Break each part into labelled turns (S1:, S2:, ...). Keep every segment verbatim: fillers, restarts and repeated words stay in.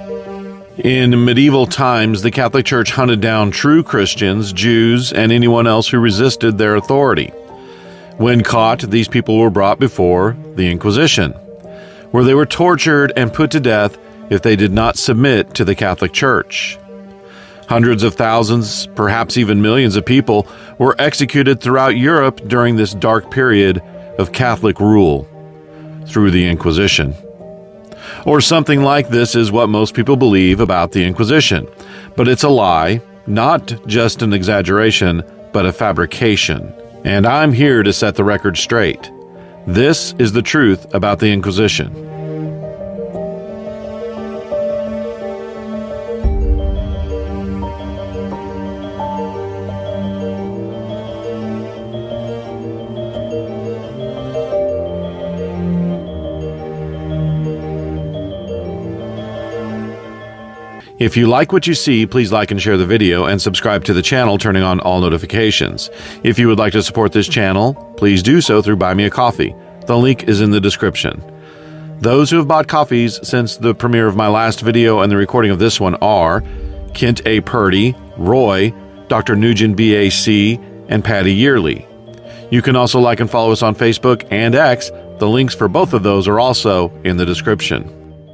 S1: In medieval times, the Catholic Church hunted down true Christians, Jews, and anyone else who resisted their authority. When caught, these people were brought before the Inquisition, where they were tortured and put to death if they did not submit to the Catholic Church. Hundreds of thousands, perhaps even millions of people, were executed throughout Europe during this dark period of Catholic rule through the Inquisition. Or something like this is what most people believe about the Inquisition. But it's a lie, not just an exaggeration, but a fabrication. And I'm here to set the record straight. This is the truth about the Inquisition. If you like what you see, please like and share the video and subscribe to the channel, turning on all notifications. If you would like to support this channel, please do so through Buy Me a Coffee. The link is in the description. Those who have bought coffees since the premiere of my last video and the recording of this one are Kent A. Purdy, Roy, Doctor Nugent B A C, and Patty Yearly. You can also like and follow us on Facebook and X. The links for both of those are also in the description.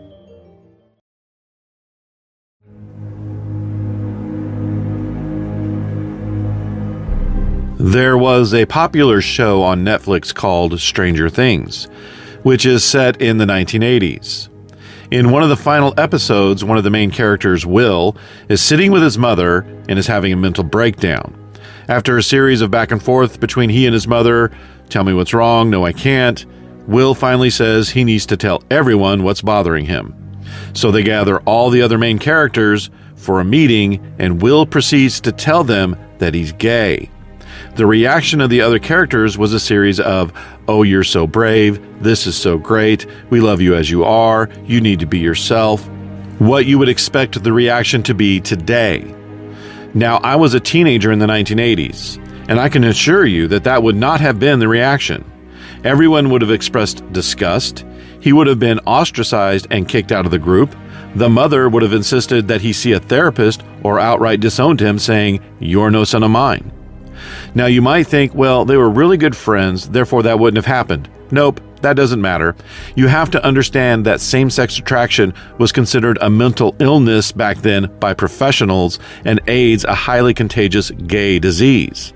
S1: There was a popular show on Netflix called Stranger Things, which is set in the nineteen eighties. In one of the final episodes, one of the main characters, Will, is sitting with his mother and is having a mental breakdown. After a series of back and forth between he and his mother, tell me what's wrong, no I can't, Will finally says he needs to tell everyone what's bothering him. So they gather all the other main characters for a meeting, and Will proceeds to tell them that he's gay. The reaction of the other characters was a series of, "Oh, you're so brave, this is so great, we love you as you are, you need to be yourself," what you would expect the reaction to be today. Now, I was a teenager in the nineteen eighties, and I can assure you that that would not have been the reaction. Everyone would have expressed disgust, he would have been ostracized and kicked out of the group, the mother would have insisted that he see a therapist or outright disowned him, saying, "You're no son of mine." Now, you might think, well, they were really good friends, therefore that wouldn't have happened. Nope, that doesn't matter. You have to understand that same-sex attraction was considered a mental illness back then by professionals, and AIDS a highly contagious gay disease.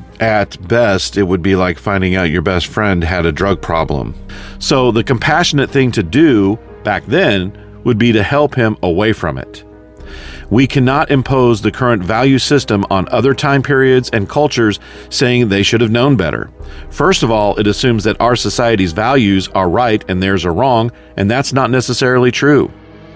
S1: At best, it would be like finding out your best friend had a drug problem. So the compassionate thing to do back then would be to help him away from it. We cannot impose the current value system on other time periods and cultures, saying they should have known better. First of all, it assumes that our society's values are right and theirs are wrong, and that's not necessarily true.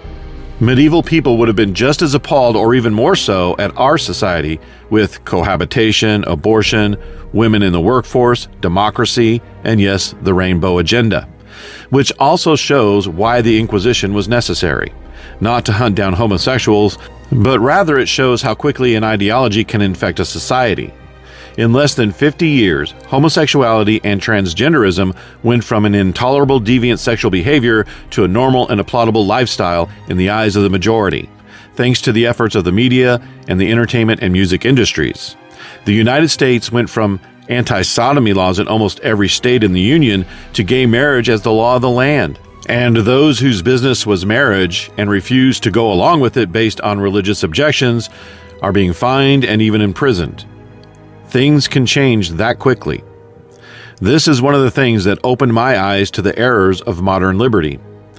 S1: Medieval people would have been just as appalled, or even more so, at our society with cohabitation, abortion, women in the workforce, democracy, and yes, the rainbow agenda, which also shows why the Inquisition was necessary. Not to hunt down homosexuals, but rather it shows how quickly an ideology can infect a society. In less than fifty years, homosexuality and transgenderism went from an intolerable deviant sexual behavior to a normal and applaudable lifestyle in the eyes of the majority, thanks to the efforts of the media and the entertainment and music industries. The United States went from anti-sodomy laws in almost every state in the Union to gay marriage as the law of the land. And those whose business was marriage and refused to go along with it based on religious objections are being fined and even imprisoned. Things can change that quickly. This is one of the things that opened my eyes to the errors of modern liberty.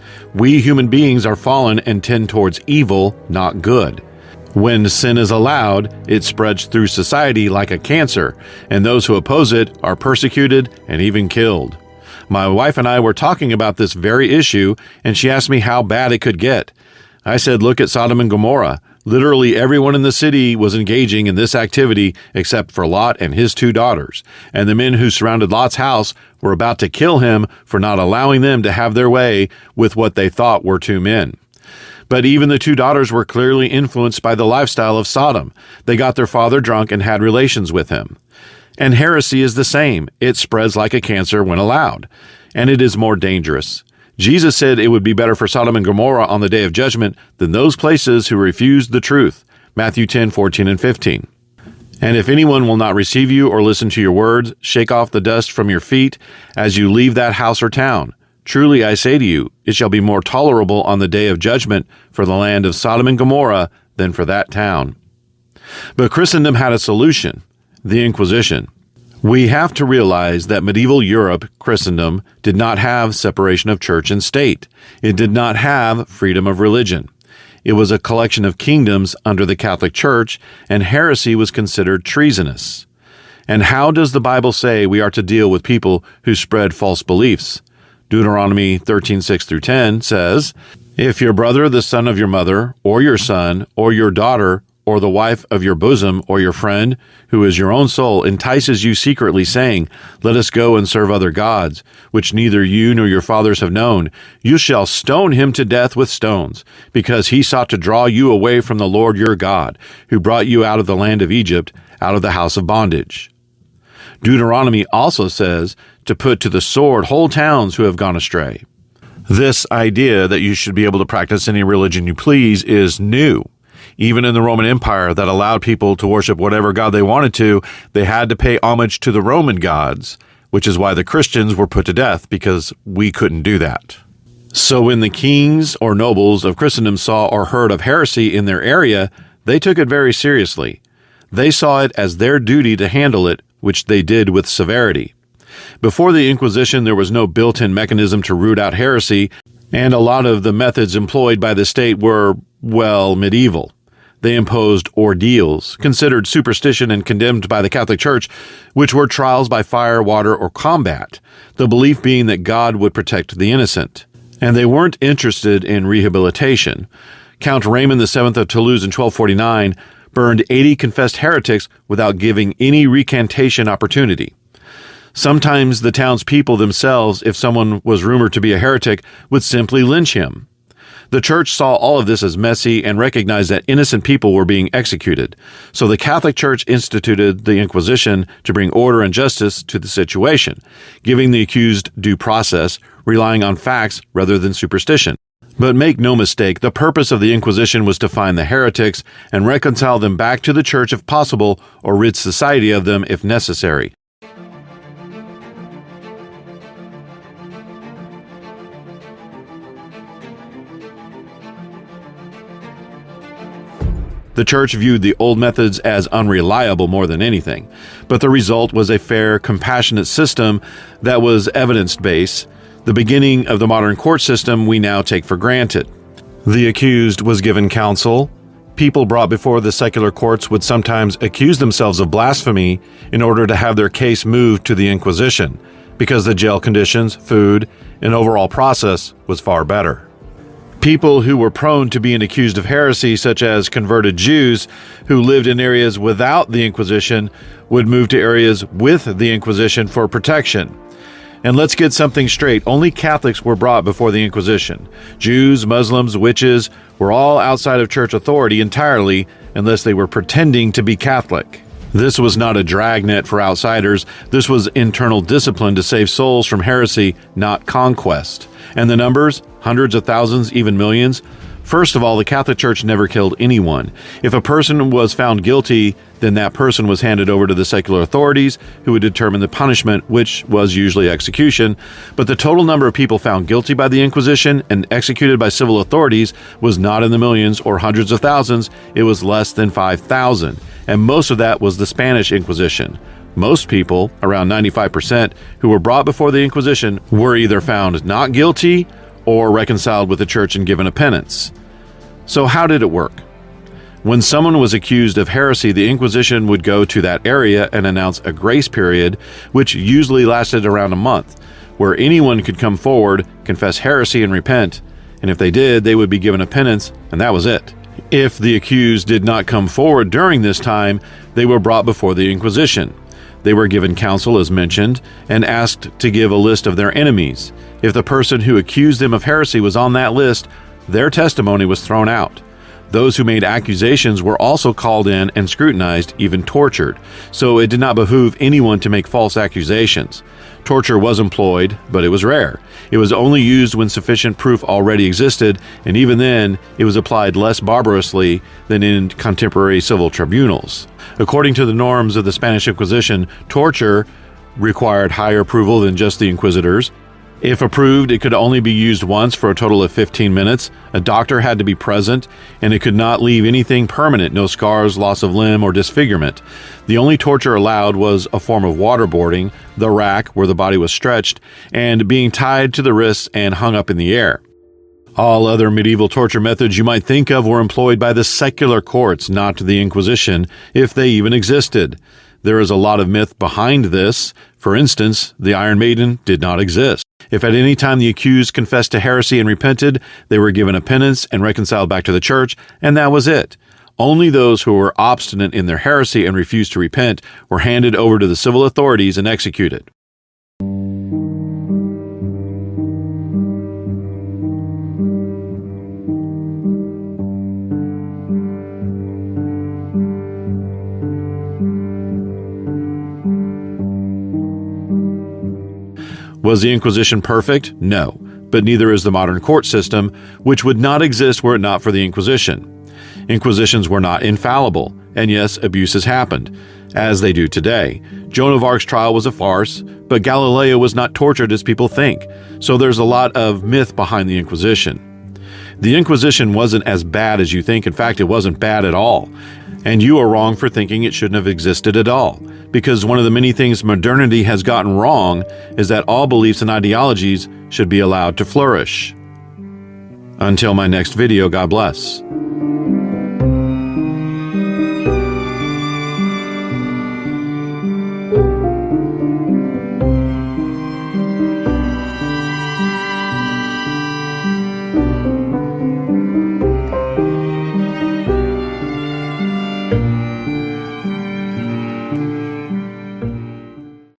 S1: We human beings are fallen and tend towards evil, not good. When sin is allowed, it spreads through society like a cancer, and those who oppose it are persecuted and even killed. My wife and I were talking about this very issue, and she asked me how bad it could get. I said, look at Sodom and Gomorrah. Literally everyone in the city was engaging in this activity except for Lot and his two daughters, and the men who surrounded Lot's house were about to kill him for not allowing them to have their way with what they thought were two men. But even the two daughters were clearly influenced by the lifestyle of Sodom. They got their father drunk and had relations with him. And heresy is the same. It spreads like a cancer when allowed, and it is more dangerous. Jesus said it would be better for Sodom and Gomorrah on the day of judgment than those places who refused the truth. Matthew ten, fourteen, and fifteen. And if anyone will not receive you or listen to your words, shake off the dust from your feet as you leave that house or town. Truly I say to you, it shall be more tolerable on the day of judgment for the land of Sodom and Gomorrah than for that town. But Christendom had a solution: the Inquisition. We have to realize that medieval Europe, Christendom, did not have separation of church and state. It did not have freedom of religion. It was a collection of kingdoms under the Catholic Church, and heresy was considered treasonous. And how does the Bible say we are to deal with people who spread false beliefs? Deuteronomy thirteen, six through ten says, "If your brother, the son of your mother, or your son, or your daughter, or the wife of your bosom, or your friend, who is your own soul, entices you secretly, saying, 'Let us go and serve other gods, which neither you nor your fathers have known,' you shall stone him to death with stones, because he sought to draw you away from the Lord your God, who brought you out of the land of Egypt, out of the house of bondage." Deuteronomy also says to put to the sword whole towns who have gone astray. This idea that you should be able to practice any religion you please is new. Even in the Roman Empire that allowed people to worship whatever god they wanted to, they had to pay homage to the Roman gods, which is why the Christians were put to death, because we couldn't do that. So when the kings or nobles of Christendom saw or heard of heresy in their area, they took it very seriously. They saw it as their duty to handle it, which they did with severity. Before the Inquisition, there was no built-in mechanism to root out heresy, and a lot of the methods employed by the state were, well, medieval. They imposed ordeals, considered superstition and condemned by the Catholic Church, which were trials by fire, water, or combat, the belief being that God would protect the innocent. And they weren't interested in rehabilitation. Count Raymond the Seventh of Toulouse in twelve forty-nine burned eighty confessed heretics without giving any recantation opportunity. Sometimes the townspeople themselves, if someone was rumored to be a heretic, would simply lynch him. The church saw all of this as messy and recognized that innocent people were being executed. So the Catholic Church instituted the Inquisition to bring order and justice to the situation, giving the accused due process, relying on facts rather than superstition. But make no mistake, the purpose of the Inquisition was to find the heretics and reconcile them back to the church if possible, or rid society of them if necessary. The church viewed the old methods as unreliable more than anything, but the result was a fair, compassionate system that was evidence-based, the beginning of the modern court system we now take for granted. The accused was given counsel. People brought before the secular courts would sometimes accuse themselves of blasphemy in order to have their case moved to the Inquisition, because the jail conditions, food, and overall process was far better. People who were prone to being accused of heresy, such as converted Jews who lived in areas without the Inquisition, would move to areas with the Inquisition for protection. And let's get something straight, only Catholics were brought before the Inquisition. Jews, Muslims, witches were all outside of church authority entirely, unless they were pretending to be Catholic. This was not a dragnet for outsiders. This was internal discipline to save souls from heresy, not conquest. And the numbers? Hundreds of thousands, even millions? First of all, the Catholic Church never killed anyone. If a person was found guilty, then that person was handed over to the secular authorities, who would determine the punishment, which was usually execution. But the total number of people found guilty by the Inquisition and executed by civil authorities was not in the millions or hundreds of thousands. It was less than five thousand. And most of that was the Spanish Inquisition. Most people, around ninety-five percent, who were brought before the Inquisition were either found not guilty or reconciled with the church and given a penance. So how did it work? When someone was accused of heresy, the Inquisition would go to that area and announce a grace period, which usually lasted around a month, where anyone could come forward, confess heresy, and repent, and if they did, they would be given a penance, and that was it. If the accused did not come forward during this time, they were brought before the Inquisition. They were given counsel, as mentioned, and asked to give a list of their enemies. If the person who accused them of heresy was on that list, their testimony was thrown out. Those who made accusations were also called in and scrutinized, even tortured, so it did not behoove anyone to make false accusations. Torture was employed, but it was rare. It was only used when sufficient proof already existed, and even then, it was applied less barbarously than in contemporary civil tribunals. According to the norms of the Spanish Inquisition, torture required higher approval than just the inquisitors. If approved, it could only be used once for a total of fifteen minutes. A doctor had to be present, and it could not leave anything permanent, no scars, loss of limb, or disfigurement. The only torture allowed was a form of waterboarding, the rack where the body was stretched, and being tied to the wrists and hung up in the air. All other medieval torture methods you might think of were employed by the secular courts, not the Inquisition, if they even existed. There is a lot of myth behind this. For instance, the Iron Maiden did not exist. If at any time the accused confessed to heresy and repented, they were given a penance and reconciled back to the church, and that was it. Only those who were obstinate in their heresy and refused to repent were handed over to the civil authorities and executed. Was the Inquisition perfect? No, but neither is the modern court system, which would not exist were it not for the Inquisition. Inquisitions were not infallible, and yes, abuses happened, as they do today. Joan of Arc's trial was a farce, but Galileo was not tortured as people think, so there's a lot of myth behind the Inquisition. The Inquisition wasn't as bad as you think. In fact, it wasn't bad at all. And you are wrong for thinking it shouldn't have existed at all, because one of the many things modernity has gotten wrong is that all beliefs and ideologies should be allowed to flourish. Until my next video, God bless.